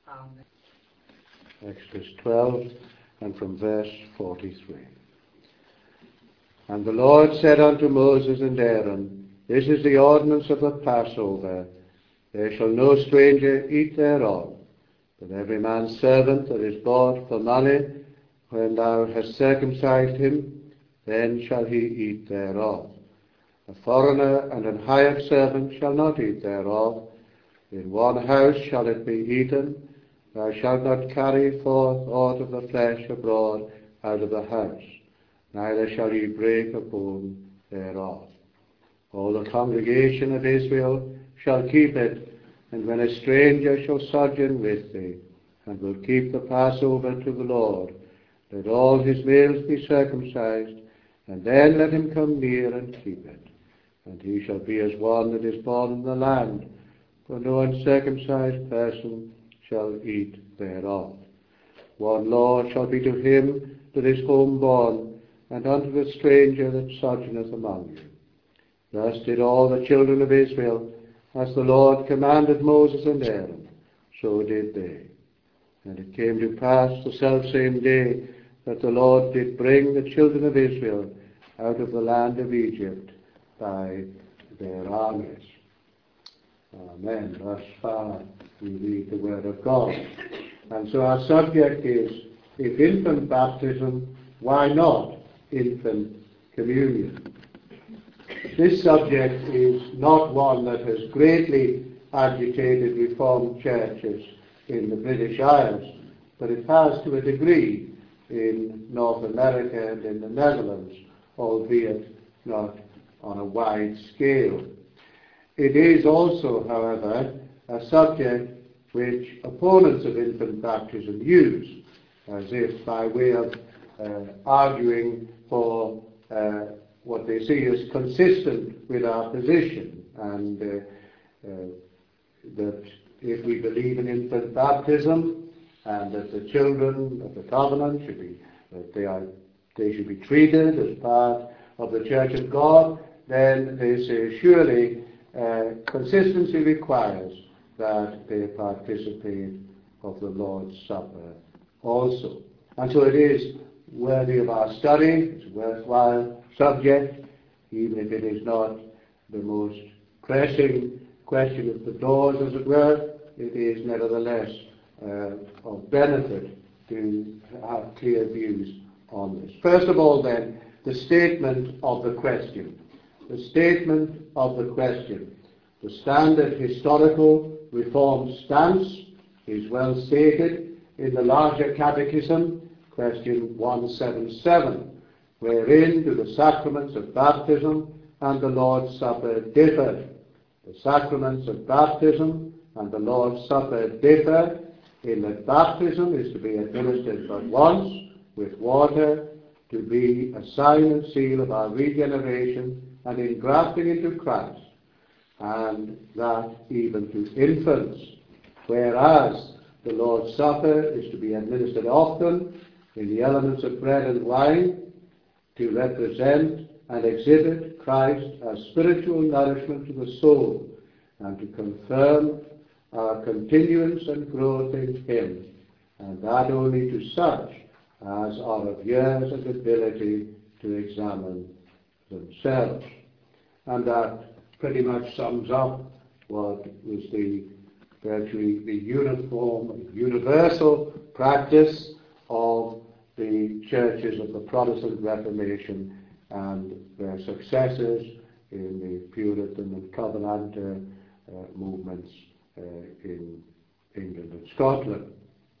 Amen. Exodus 12 and from verse 43. And the Lord said unto Moses and Aaron, This is the ordinance of the Passover. There shall no stranger eat thereof, but every man's servant that is bought for money, when thou hast circumcised him, then shall he eat thereof. A foreigner and an hired servant shall not eat thereof. In one house shall it be eaten. Thou shalt not carry forth aught of the flesh abroad out of the house, neither shall ye break a bone thereof. All the congregation of Israel shall keep it, and when a stranger shall sojourn with thee, and will keep the Passover to the Lord, let all his males be circumcised, and then let him come near and keep it. And he shall be as one that is born in the land, for no uncircumcised person shall eat thereof. One law shall be to him that is homeborn, and unto the stranger that sojourneth among you. Thus did all the children of Israel, as the Lord commanded Moses and Aaron, so did they. And it came to pass the selfsame day that the Lord did bring the children of Israel out of the land of Egypt by their armies. Amen. Thus far we read the word of God. And so our subject is, if infant baptism, why not infant communion? This subject is not one that has greatly agitated Reformed churches in the British Isles, but it has to a degree in North America and in the Netherlands, albeit not on a wide scale. It is also, however, a subject which opponents of infant baptism use, as if by way of arguing for what they see as consistent with our position, and that if we believe in infant baptism and that the children of the covenant should be, that they should be treated as part of the Church of God, then they say surely consistency requires that they participate of the Lord's Supper also. And so it is worthy of our study. It's a worthwhile subject, even if it is not the most pressing question of the doors, as it were. It is nevertheless of benefit to have clear views on this. First of all, then, the statement of the question. The statement of the question. The standard historical Reformed stance is well stated in the larger catechism, question 177, wherein do the sacraments of baptism and the Lord's Supper differ. The sacraments of baptism and the Lord's Supper differ in that baptism is to be administered but once with water, to be a sign and seal of our regeneration and engrafting into Christ, and that even to infants, whereas the Lord's Supper is to be administered often in the elements of bread and wine to represent and exhibit Christ as spiritual nourishment to the soul and to confirm our continuance and growth in Him, and that only to such as are of years and ability to examine themselves. And that pretty much sums up what was virtually the uniform, universal practice of the churches of the Protestant Reformation and their successors in the Puritan and Covenanter movements in England and Scotland,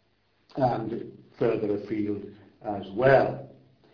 and further afield as well.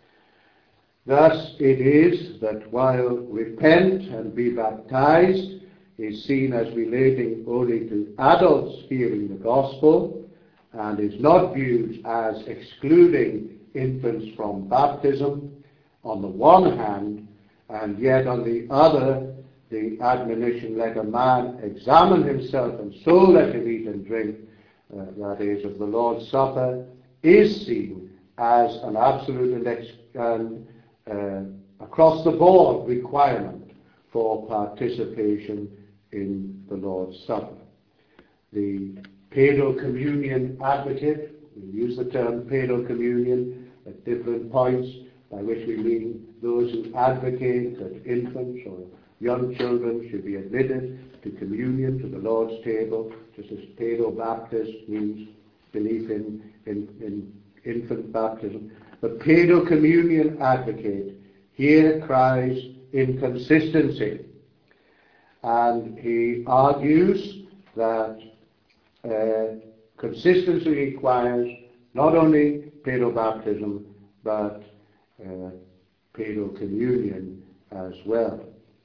Thus it is that while repent and be baptized is seen as relating only to adults hearing the gospel, and is not viewed as excluding infants from baptism on the one hand, and yet on the other the admonition, let a man examine himself and so let him eat and drink, that is, of the Lord's Supper, is seen as an absolute and across the board requirement for participation in the Lord's Supper. The paedo-communion advocate. We use the term paedo-communion at different points, by which we mean those who advocate that infants or young children should be admitted to communion, to the Lord's table, just as paedo-baptist means belief in infant baptism. The paedo-communion advocate here cries inconsistency, and he argues that consistency requires not only paedo-baptism but paedo-communion as well.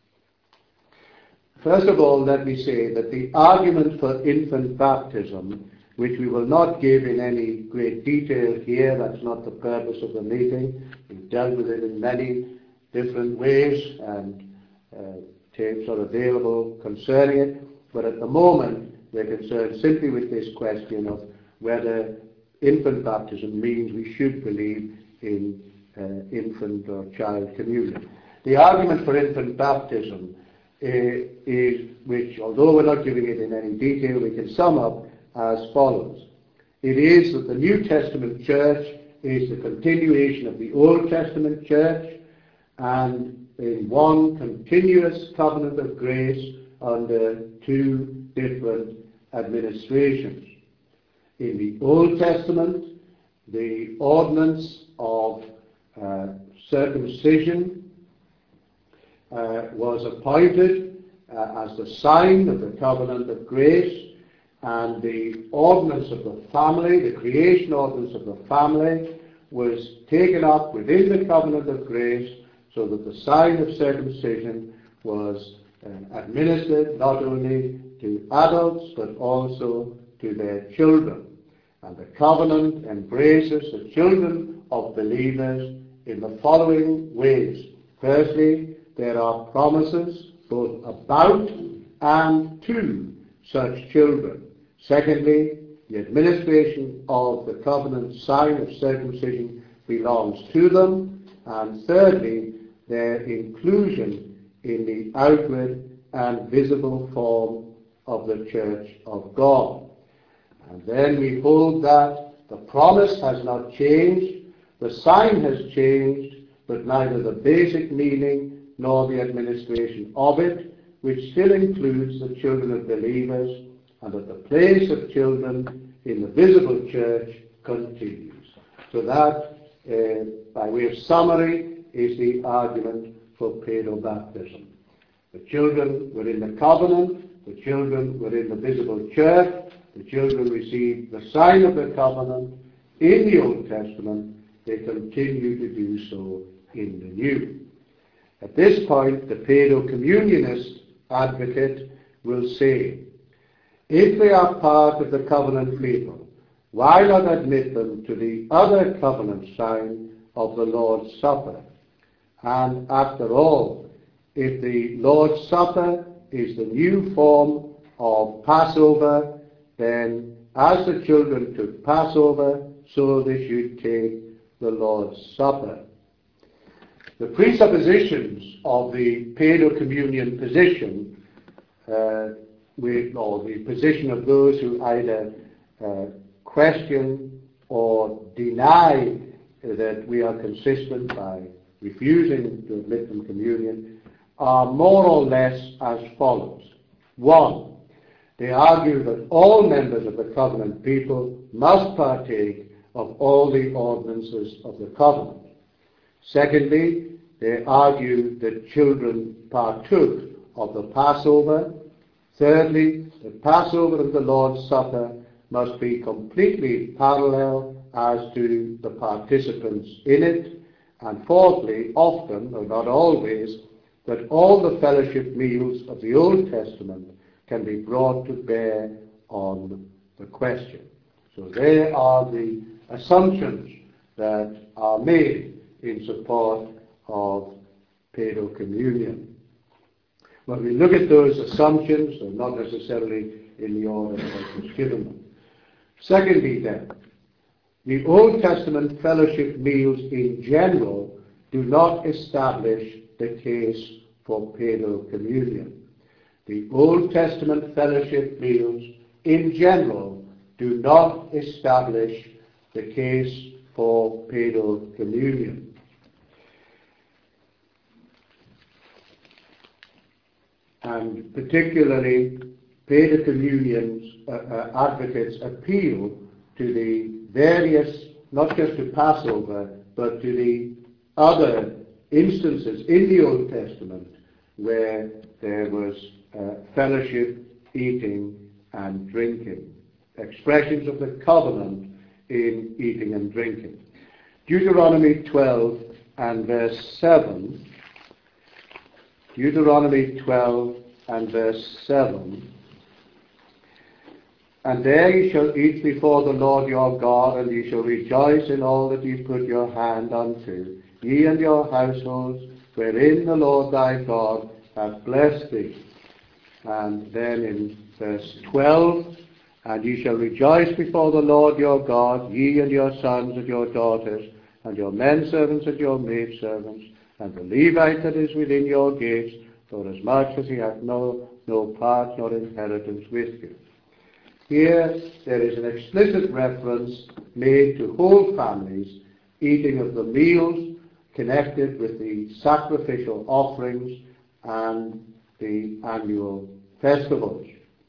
First of all, let me say that the argument for infant baptism, which we will not give in any great detail here, that's not the purpose of the meeting. We've dealt with it in many different ways, and tapes are available concerning it, but at the moment we're concerned simply with this question of whether infant baptism means we should believe in infant or child communion. The argument for infant baptism is, which, although we're not giving it in any detail, we can sum up as follows. It is that the New Testament church is the continuation of the Old Testament church, and in one continuous covenant of grace under two different administrations. In the Old Testament, the ordinance of circumcision was appointed as the sign of the covenant of grace, and the ordinance of the family, the creation ordinance of the family, was taken up within the covenant of grace, so that the sign of circumcision was administered not only to adults but also to their children. And the covenant embraces the children of believers in the following ways. Firstly, there are promises both about and to such children. Secondly, the administration of the covenant sign of circumcision belongs to them. And thirdly, their inclusion in the outward and visible form of the Church of God. And then we hold that the promise has not changed, the sign has changed, but neither the basic meaning nor the administration of it, which still includes the children of believers, and that the place of children in the visible church continues. So that, by way of summary, is the argument for paedo-baptism. The children were in the covenant, the children were in the visible church, the children received the sign of the covenant in the Old Testament, they continue to do so in the New. At this point, the paedo-communionist advocate will say, if they are part of the covenant people, why not admit them to the other covenant sign of the Lord's Supper? And after all, if the Lord's Supper is the new form of Passover, then as the children took Passover, so they should take the Lord's Supper. The presuppositions of the paedo-communion position, or the position of those who either question or deny that we are consistent by refusing to admit them communion, are more or less as follows. 1. They argue that all members of the covenant people must partake of all the ordinances of the covenant. Secondly, they argue that children partook of the Passover. Thirdly, the Passover and the Lord's Supper must be completely parallel as to the participants in it. And fourthly, often, though not always, that all the fellowship meals of the Old Testament can be brought to bear on the question. So there are the assumptions that are made in support of paedo-communion. When we look at those assumptions, they're not necessarily in the order that was given them. Secondly then, the Old Testament fellowship meals in general do not establish the case for paedo-communion. The Old Testament fellowship meals in general do not establish the case for paedo communion. And particularly, paedo communion's advocates appeal to the various, not just to Passover, but to the other instances in the Old Testament where there was fellowship, eating and drinking. Expressions of the covenant in eating and drinking. Deuteronomy 12 and verse 7. Deuteronomy 12 and verse 7. And there ye shall eat before the Lord your God, and ye shall rejoice in all that ye put your hand unto, ye and your households, wherein the Lord thy God hath blessed thee. And then in verse 12, and ye shall rejoice before the Lord your God, ye and your sons and your daughters, and your men servants and your maid servants, and the Levite that is within your gates, for as much as he hath no part nor inheritance with you. Here there is an explicit reference made to whole families eating of the meals connected with the sacrificial offerings and the annual festivals.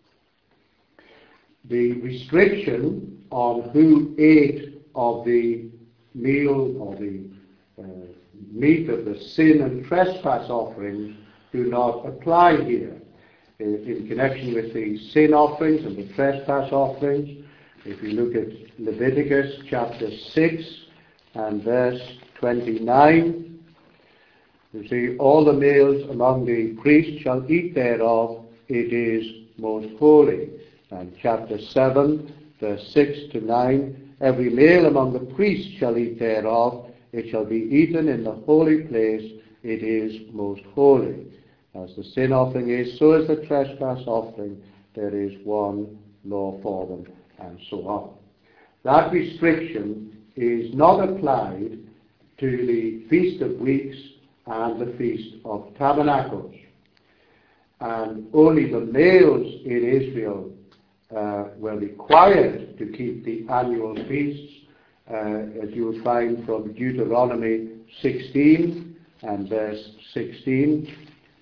The restriction on who ate of the meal or the meat of the sin and trespass offerings do not apply here. In connection with the sin offerings and the trespass offerings, if you look at Leviticus chapter 6 and verse 29, you see, all the males among the priests shall eat thereof, it is most holy. And chapter 7, verse 6 to 9, every male among the priests shall eat thereof, it shall be eaten in the holy place, it is most holy. As the sin offering is, so is the trespass offering, there is one law for them, and so on. That restriction is not applied to the Feast of Weeks and the Feast of Tabernacles. And only the males in Israel were required to keep the annual feasts, as you will find from Deuteronomy 16 and verse 16.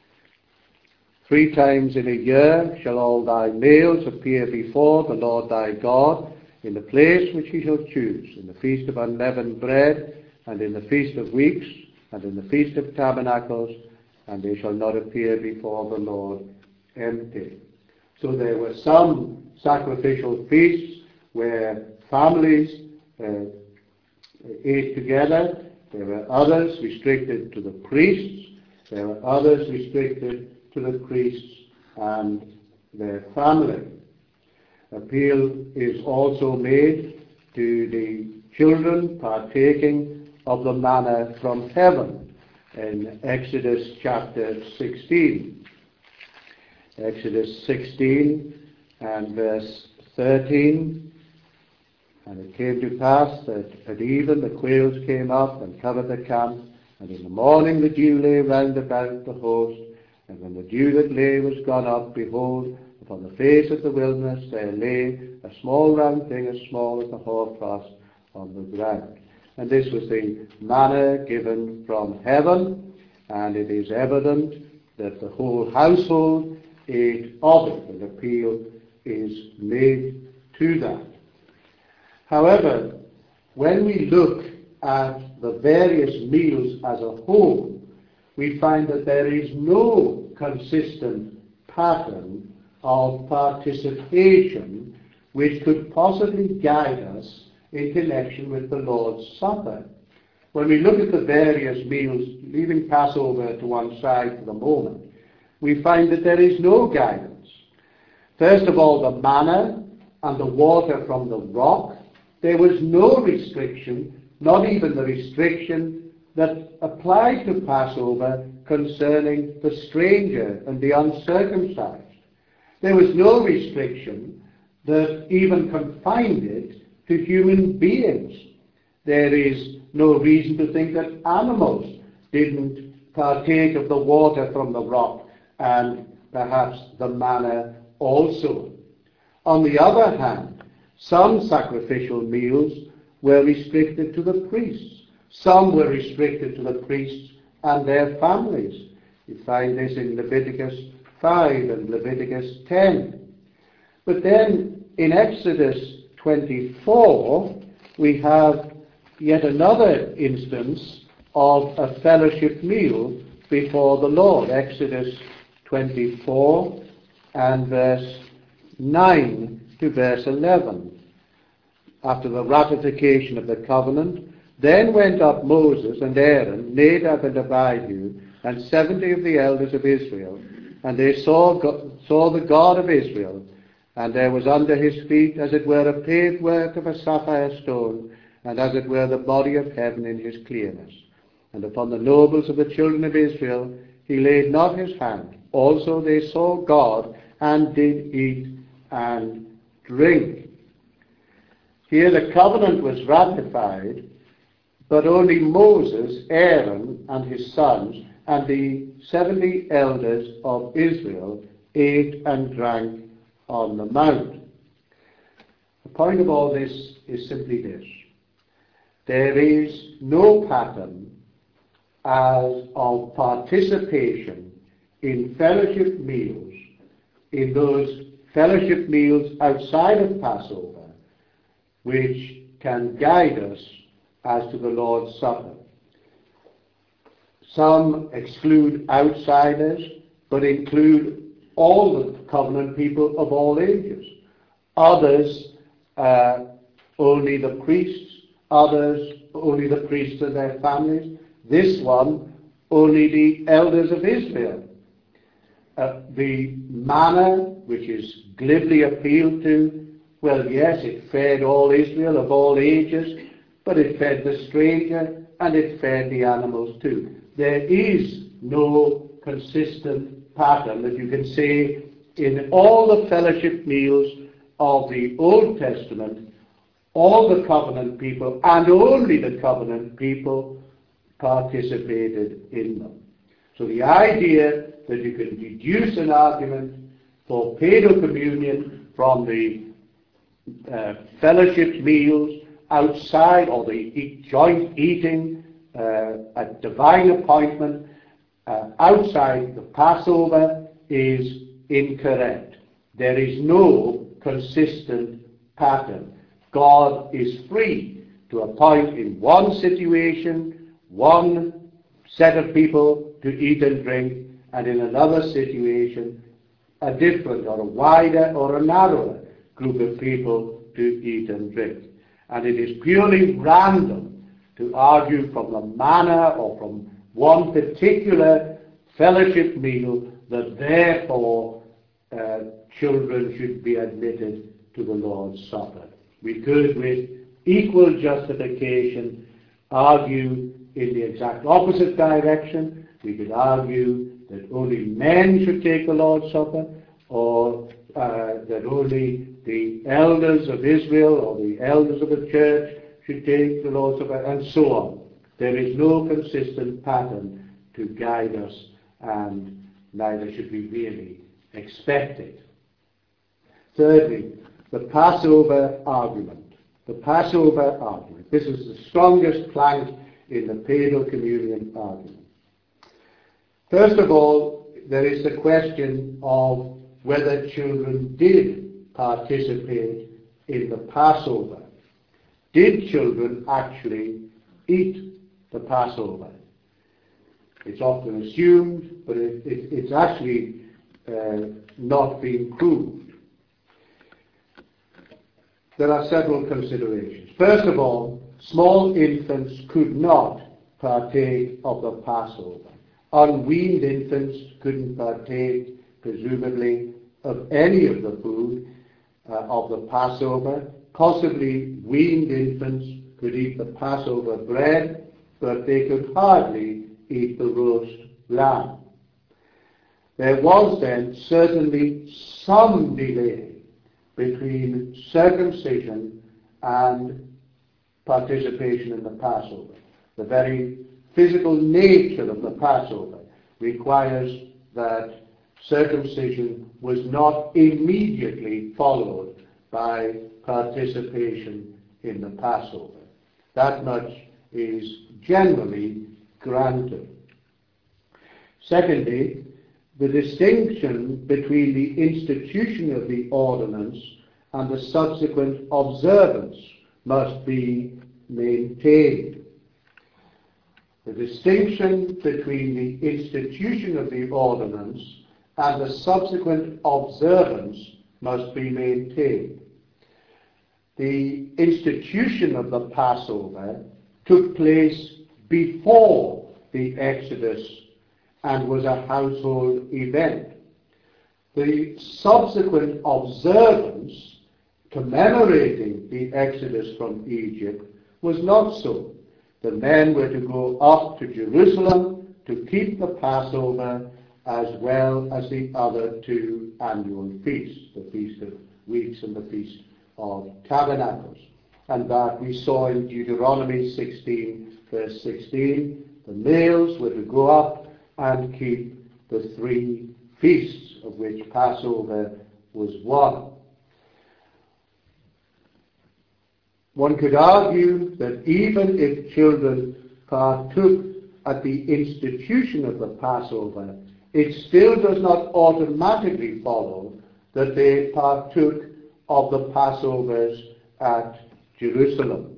3 times in a year shall all thy males appear before the Lord thy God in the place which he shall choose, in the Feast of Unleavened Bread, and in the Feast of Weeks, and in the Feast of Tabernacles, and they shall not appear before the Lord empty. So there were some sacrificial feasts where families ate together. There were others restricted to the priests. There were others restricted to the priests and their family. Appeal is also made to the children partaking of the manna from heaven in Exodus chapter 16. Exodus 16 and verse 13. And it came to pass that at even the quails came up and covered the camp, and in the morning the dew lay round about the host. And when the dew that lay was gone up, behold, upon the face of the wilderness there lay a small round thing as small as the hoarfrost on the ground. And this was the manna given from heaven, and it is evident that the whole household ate of it. An appeal is made to that. However, when we look at the various meals as a whole, we find that there is no consistent pattern of participation which could possibly guide us in connection with the Lord's Supper. When we look at the various meals, leaving Passover to one side for the moment, we find that there is no guidance. First of all, the manna and the water from the rock, there was no restriction, not even the restriction that applied to Passover concerning the stranger and the uncircumcised. There was no restriction that even confined it to human beings. There is no reason to think that animals didn't partake of the water from the rock and perhaps the manna also. On the other hand, Some sacrificial meals were restricted to the priests. Some were restricted to the priests and their families. You find this in Leviticus 5 and Leviticus 10. But then in Exodus 24, we have yet another instance of a fellowship meal before the Lord. Exodus 24 and verse 9 to verse 11. After the ratification of the covenant, then went up Moses and Aaron, Nadab and Abihu, and 70 of the elders of Israel, and they saw the God of Israel, and there was under his feet as it were a paved work of a sapphire stone, and as it were the body of heaven in his clearness. And upon the nobles of the children of Israel he laid not his hand. Also they saw God, and did eat and drink. Here the covenant was ratified, but only Moses, Aaron, and his sons, and the 70 elders of Israel ate and drank on the mount. The point of all this is simply this. There is no pattern as of participation in fellowship meals, in those fellowship meals outside of Passover, which can guide us as to the Lord's Supper. Some exclude outsiders, but include all the covenant people of all ages. Others, only the priests. Others, only the priests and their families. This one, only the elders of Israel. The manna, which is glibly appealed to, well, yes, it fed all Israel of all ages, but it fed the stranger and it fed the animals too. There is no consistent pattern that you can say in all the fellowship meals of the Old Testament, all the covenant people and only the covenant people participated in them. So the idea that you can deduce an argument for paedo communion from the fellowship meals outside, or the joint eating at divine appointment outside the Passover is incorrect. There is no consistent pattern. God is free to appoint in one situation one set of people to eat and drink, and in another situation a different or a wider or a narrower group of people to eat and drink. And it is purely random to argue from the manner or from one particular fellowship meal that therefore children should be admitted to the Lord's Supper. We could, with equal justification, argue in the exact opposite direction. We could argue that only men should take the Lord's Supper, or that only the elders of Israel or the elders of the church should take the Lord's Supper, and so on. There is no consistent pattern to guide us, and neither should we really expect it. Thirdly, the Passover argument. The Passover argument. This is the strongest plank in the paedo communion argument. First of all, there is the question of whether children did participate in the Passover. Did children actually eat the Passover? It's often assumed, but it's actually not being proved. There are several considerations. First of all, small infants could not partake of the Passover. Unweaned infants couldn't partake, presumably, of any of the food of the Passover. Possibly weaned infants could eat the Passover bread, but they could hardly eat the roast lamb. There was then certainly some delay between circumcision and participation in the Passover. The very physical nature of the Passover requires that circumcision was not immediately followed by participation in the Passover. That much is generally granted. Secondly, the distinction between the institution of the ordinance and the subsequent observance must be maintained. The distinction between the institution of the ordinance and the subsequent observance must be maintained. The institution of the Passover took place before the Exodus and was a household event. The subsequent observance commemorating the Exodus from Egypt was not so. The men were to go up to Jerusalem to keep the Passover as well as the other two annual feasts, the Feast of Weeks and the Feast of Tabernacles. And that we saw in Deuteronomy 16, verse 16. The males were to go up and keep the three feasts, of which Passover was one. One could argue that even if children partook at the institution of the Passover, it still does not automatically follow that they partook of the Passovers at Jerusalem.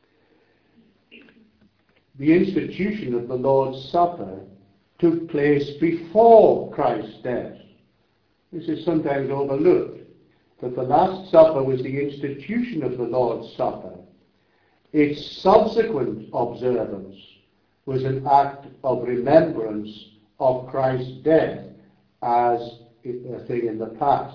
The institution of the Lord's Supper took place before Christ's death. This is sometimes overlooked, that the Last Supper was the institution of the Lord's Supper. Its subsequent observance was an act of remembrance of Christ's death as a thing in the past.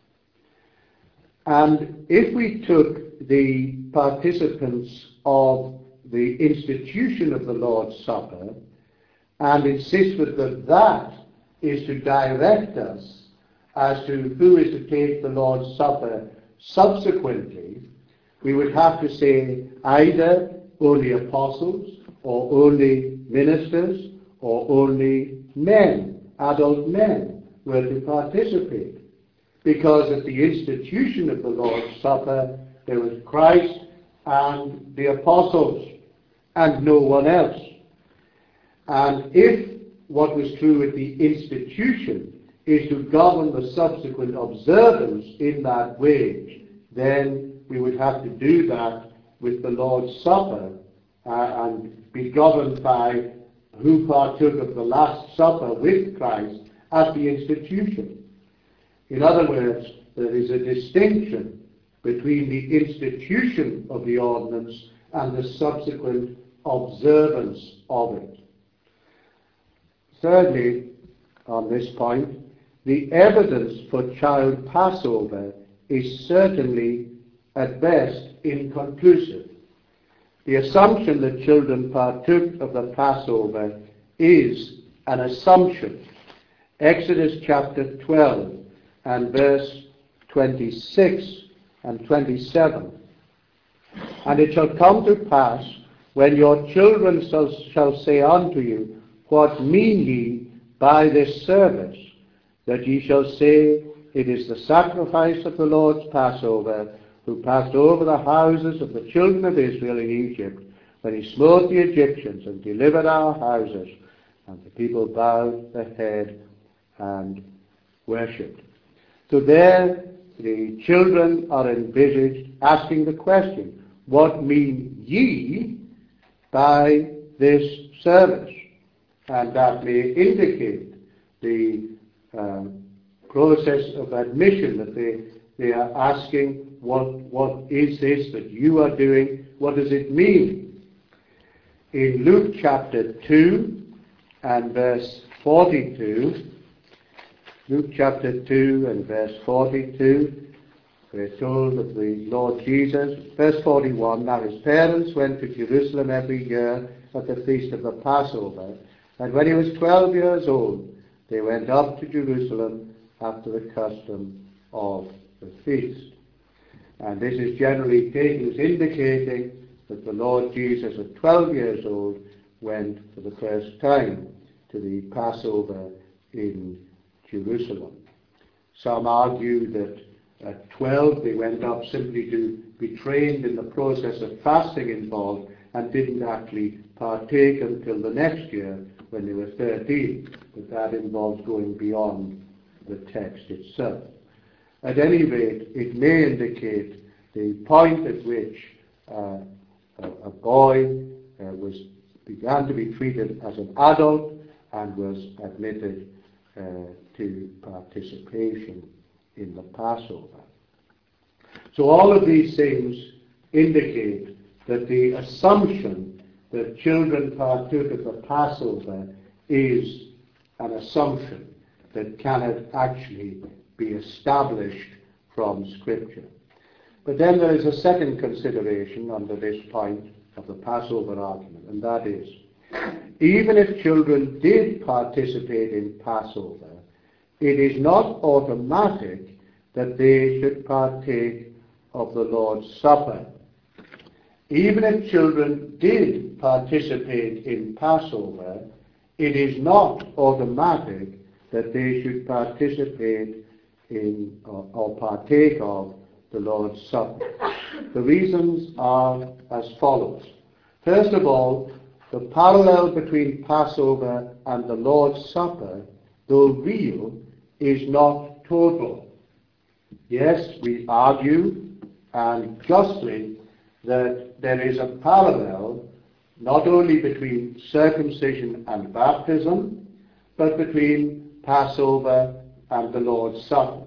And if we took the participants of the institution of the Lord's Supper and insisted that that is to direct us as to who is to take the Lord's Supper subsequently, we would have to say either only apostles or only ministers or only men, adult men, were to participate. Because at the institution of the Lord's Supper there was Christ and the apostles and no one else. And if what was true at the institution is to govern the subsequent observance in that way, then we would have to do that with the Lord's Supper and be governed by who partook of the Last Supper with Christ at the institution. In other words, there is a distinction between the institution of the ordinance and the subsequent observance of it. Thirdly, on this point, the evidence for child Passover is certainly, at best, inconclusive. The assumption that children partook of the Passover is an assumption. Exodus chapter 12 and verse 26 and 27. And it shall come to pass, when your children shall say unto you, What mean ye by this service? That ye shall say, It is the sacrifice of the Lord's Passover, who passed over the houses of the children of Israel in Egypt, when he smote the Egyptians and delivered our houses. And the people bowed their head and worshipped. So there the children are envisaged asking the question, What mean ye by this service? And that may indicate the process of admission, that they are asking, what is this that you are doing? What does it mean? In Luke chapter 2 and verse 42, Luke chapter 2 and verse 42, we're told of the Lord Jesus. Verse 41, Now his parents went to Jerusalem every year at the feast of the Passover, and when he was 12 years old, they went up to Jerusalem after the custom of the feast. And this is generally taken as indicating that the Lord Jesus, at 12 years old, went for the first time to the Passover in Jerusalem. Some argue that At 12, they went up simply to be trained in the process of fasting involved and didn't actually partake until the next year when they were 13. But that involves going beyond the text itself. At any rate, it may indicate the point at which a boy began to be treated as an adult and was admitted to participation in the Passover. So all of these things indicate that the assumption that children partook of the Passover is an assumption that cannot actually be established from Scripture. But then there is a second consideration under this point of the Passover argument, and that is, even if children did participate in Passover, it is not automatic that they should partake of the Lord's Supper. Even if children did participate in Passover, it is not automatic that they should participate in or partake of the Lord's Supper. The reasons are as follows. First of all, the parallel between Passover and the Lord's Supper, though real, is not total. Yes, we argue, and justly, that there is a parallel not only between circumcision and baptism, but between Passover and the Lord's Supper.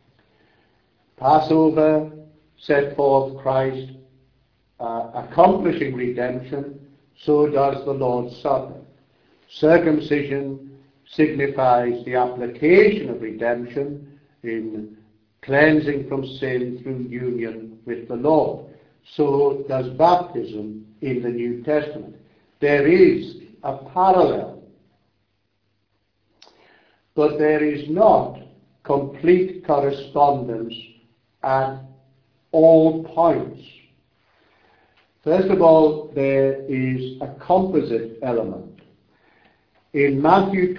Passover set forth Christ accomplishing redemption, so does the Lord's Supper. Circumcision signifies the application of redemption in cleansing from sin through union with the Lord. So does baptism in the New Testament. There is a parallel, but there is not complete correspondence at all points. First of all, there is a composite element. In Matthew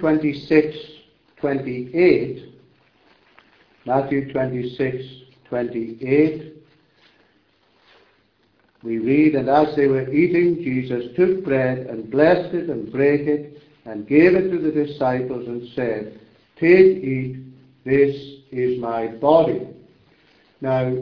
26:28, Matthew 26:28, we read, "And as they were eating, Jesus took bread and blessed it and brake it and gave it to the disciples and said, 'Take, eat, this is my body.' Now,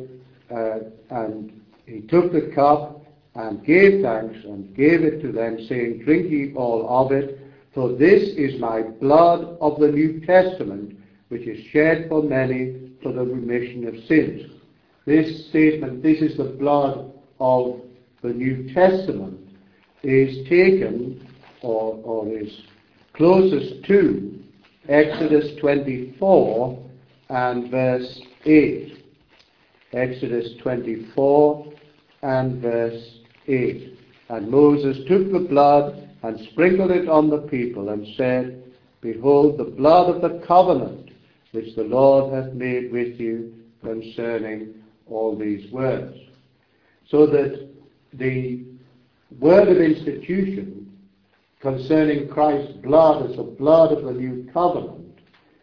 and he took the cup and gave thanks and gave it to them, saying, 'Drink ye all of it, for this is my blood of the New Testament, which is shed for many for the remission of sins.'" This statement, "This is the blood of the New Testament," is taken or is closest to Exodus 24 and verse 8. Exodus 24 and verse 8. "And Moses took the blood and sprinkled it on the people and said, 'Behold the blood of the covenant which the Lord hath made with you concerning all these words.'" So that the word of institution concerning Christ's blood as the blood of the new covenant,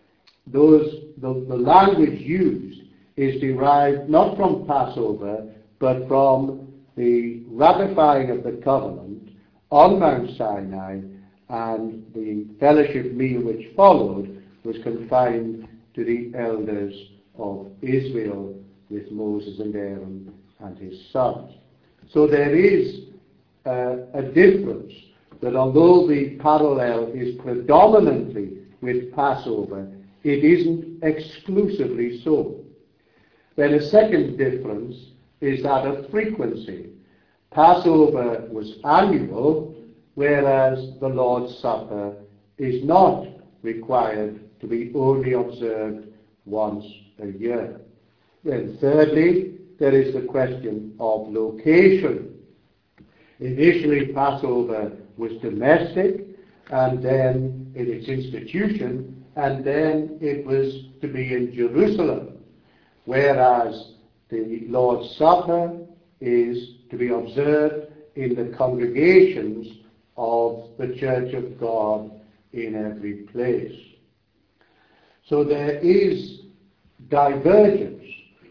the language used is derived not from Passover, but from the ratifying of the covenant on Mount Sinai, and the fellowship meal which followed was confined to the elders of Israel with Moses and Aaron and his sons. So there is a difference, that although the parallel is predominantly with Passover, it isn't exclusively so. Then a second difference is that of frequency. Passover was annual, whereas the Lord's Supper is not required to be only observed once a year. Then thirdly, there is the question of location. Initially, Passover was domestic, and then in its institution, and then it was to be in Jerusalem, whereas the Lord's Supper is to be observed in the congregations of the Church of God in every place. So there is divergence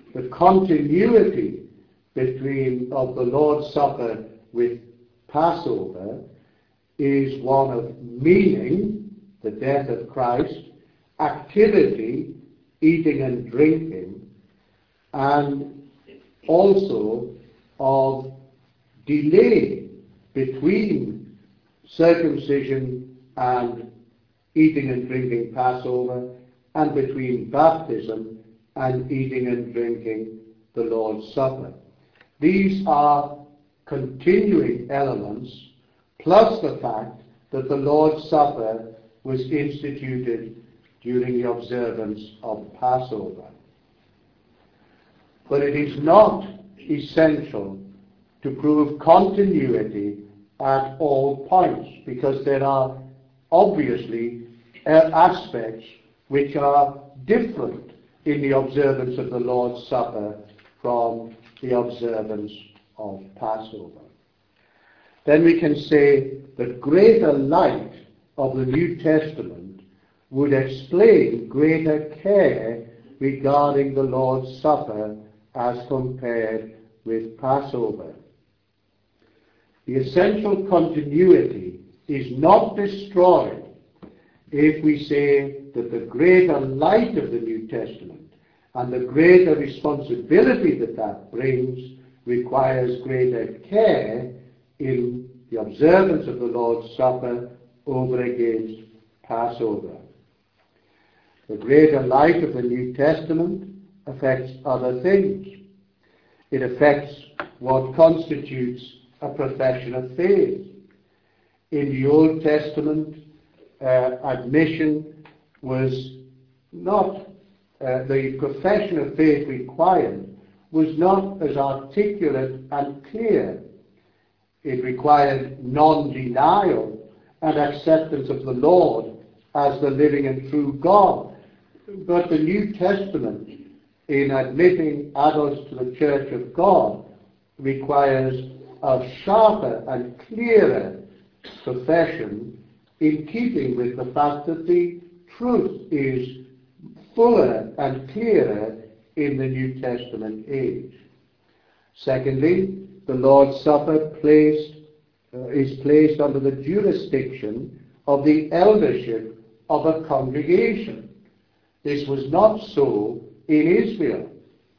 the continuity of the Lord's Supper with Passover is one of meaning, the death of Christ, activity, eating and drinking, and also of delay between circumcision and eating and drinking Passover, and between baptism and eating and drinking the Lord's Supper. These are continuing elements, plus the fact that the Lord's Supper was instituted during the observance of Passover. But it is not essential to prove continuity at all points, because there are obviously aspects which are different in the observance of the Lord's Supper from the observance of Passover. Then we can say that greater light of the New Testament would explain greater care regarding the Lord's Supper as compared with Passover. The essential continuity is not destroyed if we say that the greater light of the New Testament and the greater responsibility that brings requires greater care in the observance of the Lord's Supper over against Passover. The greater light of the New Testament affects other things. It affects what constitutes a profession of faith. In the Old Testament, admission was not, the profession of faith required was not as articulate and clear. It required non-denial and acceptance of the Lord as the living and true God. But the New Testament, in admitting adults to the Church of God, requires a sharper and clearer profession, in keeping with the fact that the truth is fuller and clearer in the New Testament age. Secondly, the Lord's Supper is placed under the jurisdiction of the eldership of a congregation. This was not so in Israel,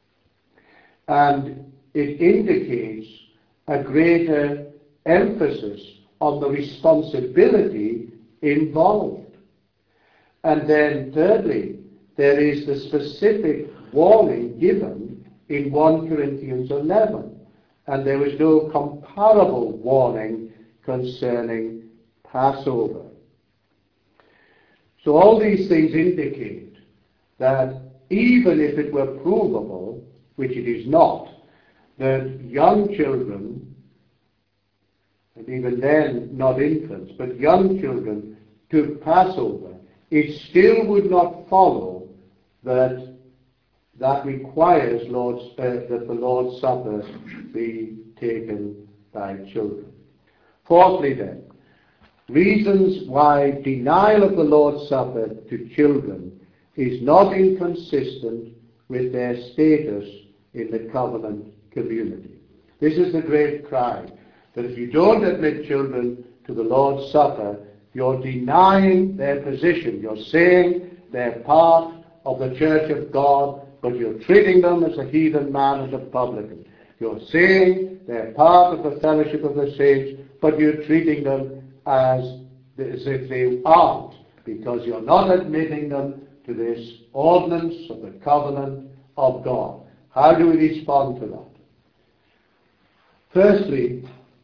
and it indicates a greater emphasis on the responsibility involved. And then thirdly, there is the specific warning given in 1 Corinthians 11, and there was no comparable warning concerning Passover. So all these things indicate that even if it were provable, which it is not, that young children, and even then not infants, but young children took Passover, it still would not follow that requires that the Lord's Supper be taken by children. Fourthly then, reasons why denial of the Lord's Supper to children is not inconsistent with their status in the covenant community. This is the great cry, that if you don't admit children to the Lord's Supper, you're denying their position. You're saying they're part of the Church of God, but you're treating them as a heathen man and a publican. You're saying they're part of the fellowship of the saints, but you're treating them as if they aren't, because you're not admitting them to this ordinance of the covenant of God. How do we respond to that? Firstly,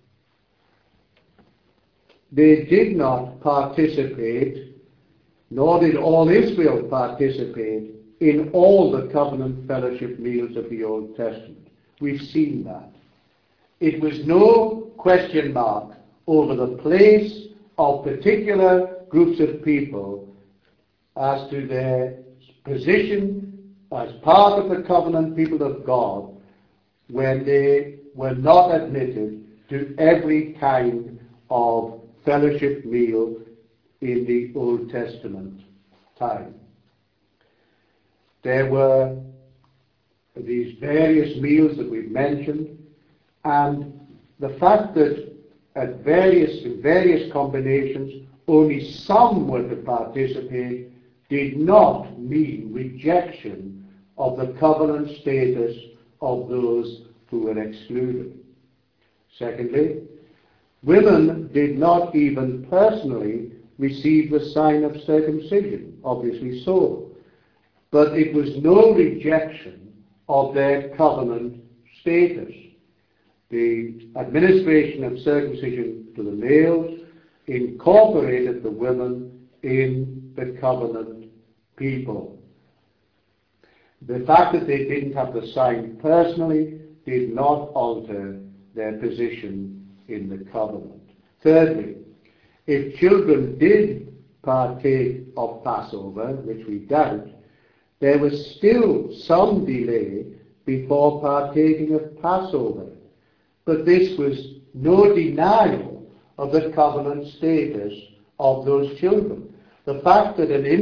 they did not participate, nor did all Israel participate, in all the covenant fellowship meals of the Old Testament. We've seen that. It was no question mark over the place of particular groups of people as to their position as part of the covenant people of God when they were not admitted to every kind of fellowship meal in the Old Testament time. There were these various meals that we've mentioned, and the fact that in various combinations only some were to participate did not mean rejection of the covenant status of those who were excluded. Secondly, women did not even personally receive the sign of circumcision, obviously so, but it was no rejection of their covenant status. The administration of circumcision to the males incorporated the women in the covenant people. The fact that they didn't have the sign personally did not alter their position in the covenant. Thirdly, if children did partake of Passover, which we doubt, there was still some delay before partaking of Passover. But this was no denial of the covenant status of those children. The fact that an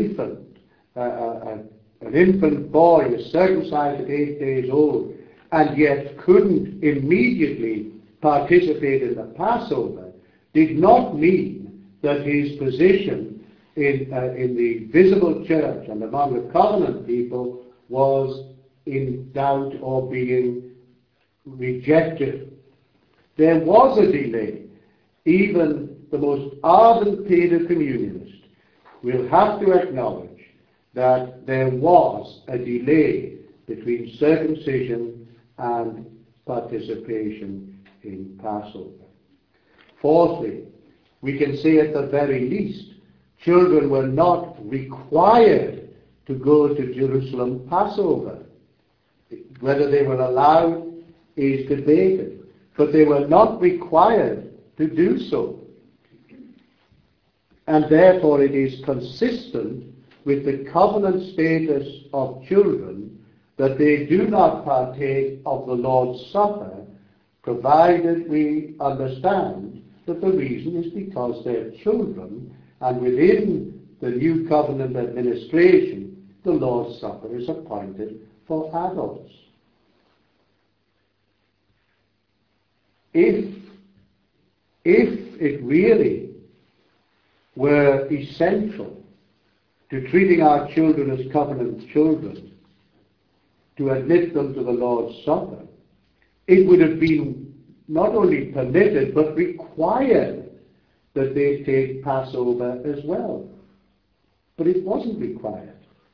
infant boy is circumcised at 8 days old and yet couldn't immediately participate in the Passover did not mean that his position in the visible church and among the covenant people was in doubt or being rejected. There was a delay. Even the most ardent Pedro-communionist will have to acknowledge that there was a delay between circumcision and participation in Passover. Fourthly, we can say at the very least, children were not required to go to Jerusalem Passover. Whether they were allowed is debated, but they were not required to do so. And therefore it is consistent with the covenant status of children that they do not partake of the Lord's Supper, provided we understand that the reason is because they're children, and within the new covenant administration, the Lord's Supper is appointed for adults. If it really were essential to treating our children as covenant children, to admit them to the Lord's Supper, it would have been not only permitted but required that they take Passover as well. But it wasn't required.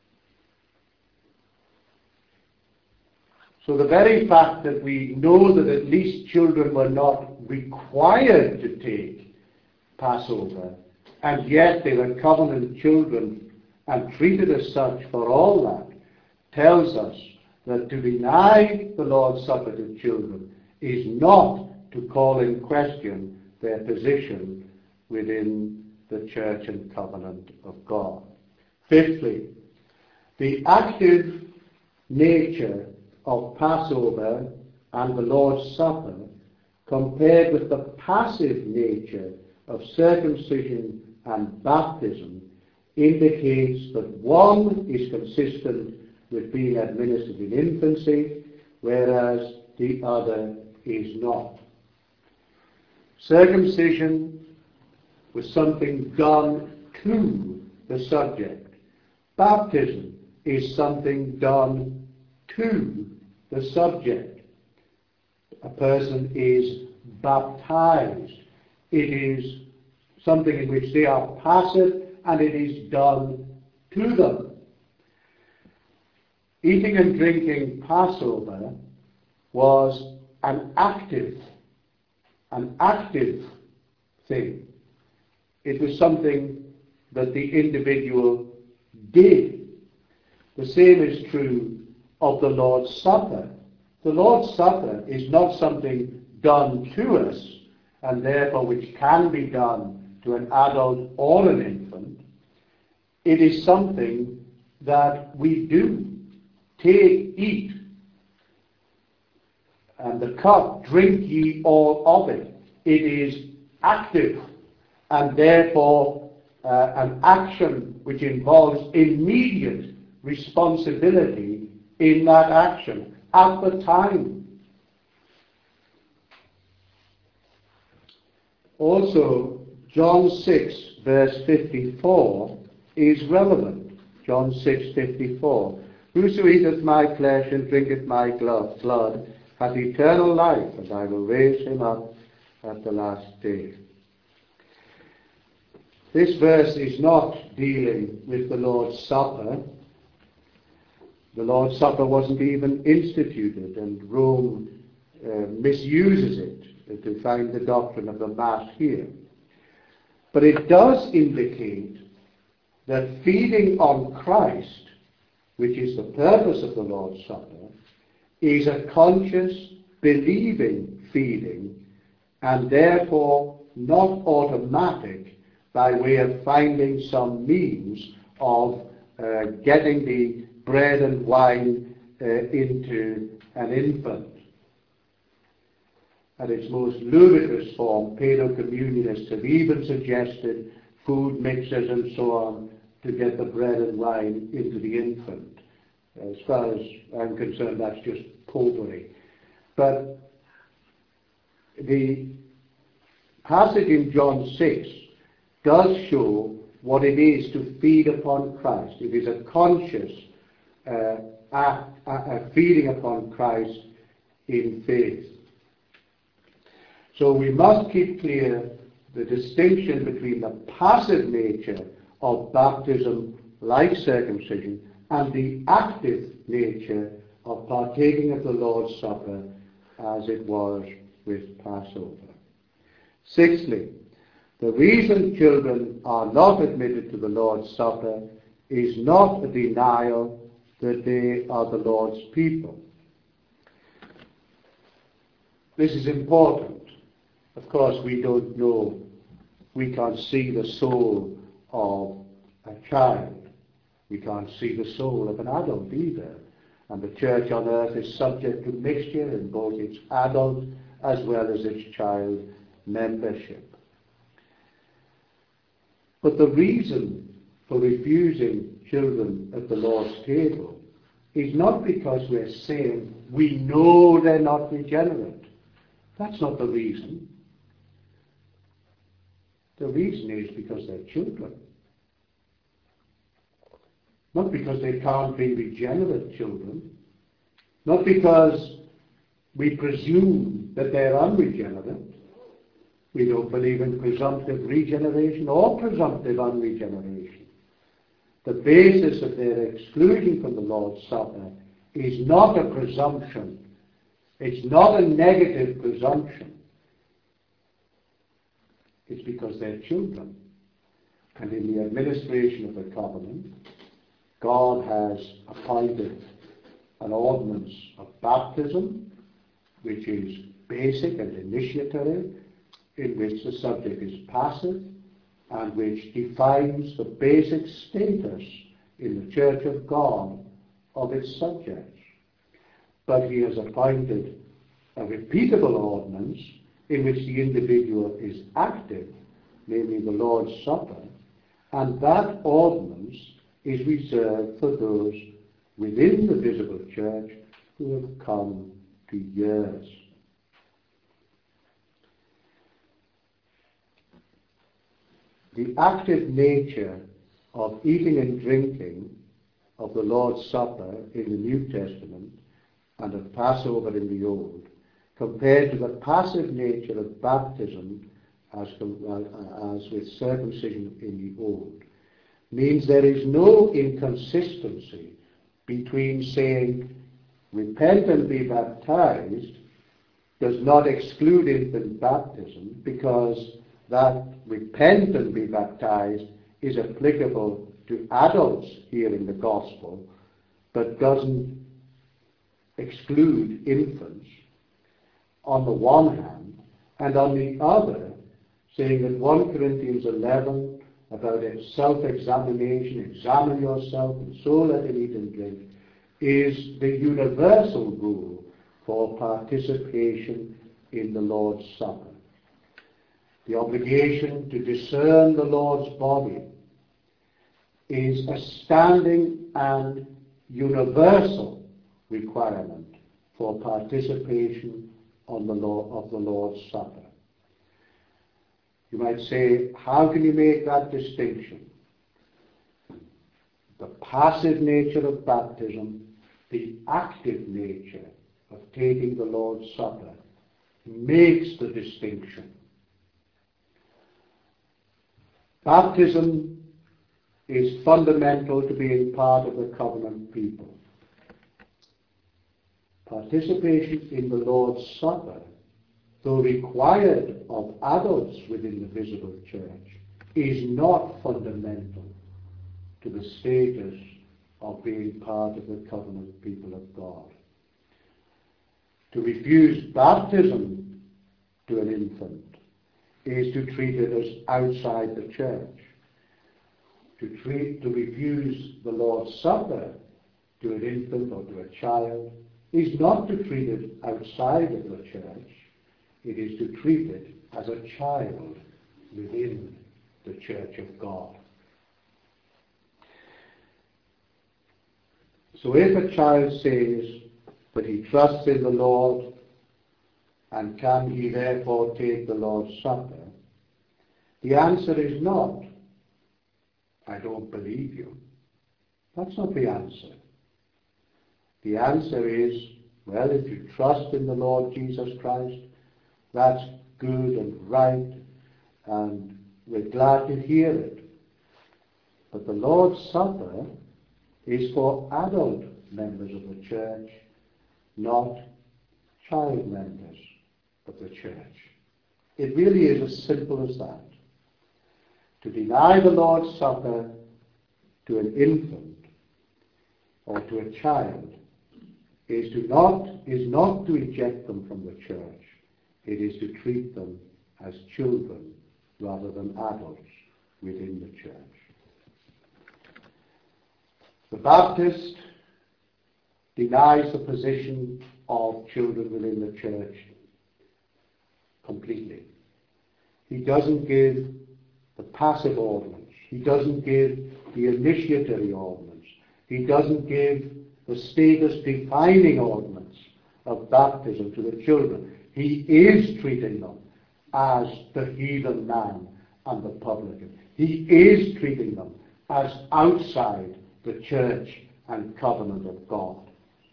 So the very fact that we know that at least children were not required to take Passover, and yet they were covenant children and treated as such for all that, tells us that to deny the Lord's Supper to children is not to call in question their position within the church and covenant of God. Fifthly, the active nature of Passover and the Lord's Supper compared with the passive nature of circumcision and baptism indicates that one is consistent with being administered in infancy, whereas the other is not. Circumcision was something done to the subject. Baptism is something done to the subject. A person is baptized. It is something in which they are passive, and it is done to them. Eating and drinking Passover was an active thing. It was something that the individual did. The same is true of the Lord's Supper. The Lord's Supper is not something done to us, and therefore which can be done to an adult or an infant. It is something that we do. Take, eat, and the cup, drink ye all of it. It is active, and therefore an action which involves immediate responsibility in that action. at the time. Also, John 6, verse 54 is relevant. John 6:54. Whoso eateth my flesh and drinketh my blood hath eternal life, and I will raise him up at the last day. This verse is not dealing with the Lord's Supper. The Lord's Supper wasn't even instituted, and Rome misuses it to find the doctrine of the Mass here. But it does indicate that feeding on Christ, which is the purpose of the Lord's Supper, is a conscious, believing feeding, and therefore not automatic by way of finding some means of getting the bread and wine into an infant. At its most ludicrous form, paedo-communionists have even suggested food mixers and so on to get the bread and wine into the infant. As far as I'm concerned, that's just popery. But the passage in John 6 does show what it is to feed upon Christ. It is a conscious act, a feeding upon Christ in faith. So we must keep clear the distinction between the passive nature of baptism, like circumcision, and the active nature of partaking of the Lord's Supper as it was with Passover. Sixthly, the reason children are not admitted to the Lord's Supper is not a denial that they are the Lord's people. This is important. Of course, we don't know, we can't see the soul of a child. We can't see the soul of an adult either. And the church on earth is subject to mixture in both its adult as well as its child membership. But the reason for refusing children at the Lord's table is not because we're saying we know they're not regenerate. That's not the reason. The reason is because they're children. Not because they can't be regenerate children. Not because we presume that they're unregenerate. We don't believe in presumptive regeneration or presumptive unregeneration. The basis of their exclusion from the Lord's Supper is not a presumption. It's not a negative presumption. It's because they're children. And in the administration of the covenant, God has appointed an ordinance of baptism, which is basic and initiatory, in which the subject is passive, and which defines the basic status in the Church of God of its subjects. But he has appointed a repeatable ordinance in which the individual is active, namely the Lord's Supper, and that ordinance is reserved for those within the visible church who have come to years. The active nature of eating and drinking of the Lord's Supper in the New Testament and of Passover in the Old, compared to the passive nature of baptism as with circumcision in the Old, means there is no inconsistency between saying repent and be baptized does not exclude infant baptism, because that repent and be baptized is applicable to adults hearing the gospel, but doesn't exclude infants, on the one hand, and on the other, saying that 1 Corinthians 11 about self-examination, examine yourself, and so let him eat and drink, is the universal rule for participation in the Lord's Supper. The obligation to discern the Lord's body is a standing and universal requirement for participation of the Lord's Supper. You might say, how can you make that distinction? The passive nature of baptism, the active nature of taking the Lord's Supper, makes the distinction. Baptism is fundamental to being part of the covenant people. Participation in the Lord's Supper, though required of adults within the visible church, is not fundamental to the status of being part of the covenant people of God. To refuse baptism to an infant is to treat it as outside the church. To refuse the Lord's Supper to an infant or to a child is not to treat it outside of the church. It is to treat it as a child within the church of God. So if a child says that he trusts in the Lord, and can he therefore take the Lord's Supper, the answer is not, I don't believe you. That's not the answer. The answer is, well, if you trust in the Lord Jesus Christ, that's good and right, and we're glad to hear it. But the Lord's Supper is for adult members of the church, not child members of the church. It really is as simple as that. To deny the Lord's Supper to an infant or to a child is not to eject them from the church. It is to treat them as children rather than adults within the church. The Baptist denies the position of children within the church completely. He doesn't give the passive ordinance. He doesn't give the initiatory ordinance. He doesn't give the status-defining ordinance of baptism to the children. He is treating them as the heathen man and the publican. He is treating them as outside the church and covenant of God.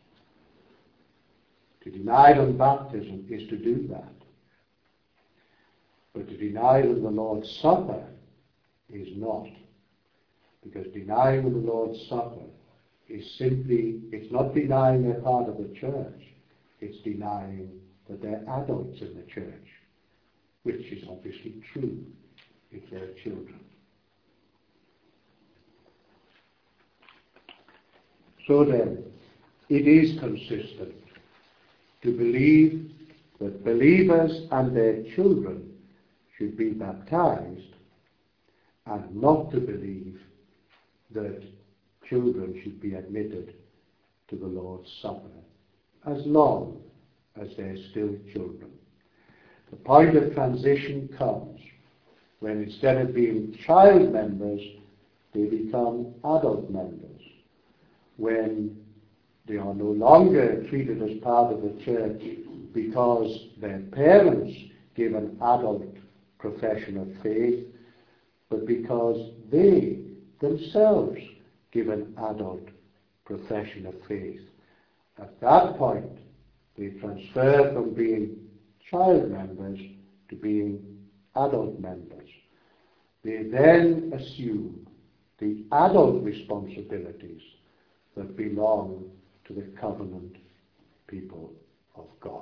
To deny them baptism is to do that. But to deny them the Lord's Supper is not. Because denying them the Lord's Supper is simply, it's not denying they're part of the church, it's denying that they're adults in the church, which is obviously true if they're children. So then, it is consistent to believe that believers and their children should be baptized, and not to believe that children should be admitted to the Lord's Supper, as long as they're still children. The point of transition comes when instead of being child members, they become adult members. When they are no longer treated as part of the church because their parents give an adult profession of faith, but because they themselves give an adult profession of faith. At that point, they transfer from being child members to being adult members. They then assume the adult responsibilities that belong to the covenant people of God.